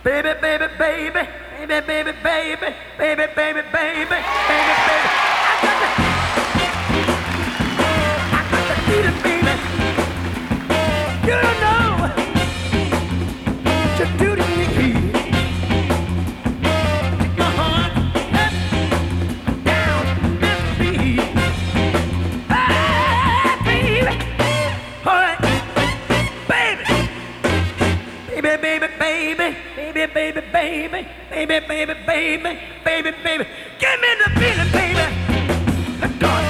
baby, baby, baby, baby, baby, baby, baby, baby, baby, baby, baby. I got to need it, baby. You don't know what you do to me. Take my heart up, down, and beat. Ah, baby. All right, baby. Baby, baby, baby, baby, baby, baby, baby, baby, baby, baby, baby. Give me the feeling, baby. Let God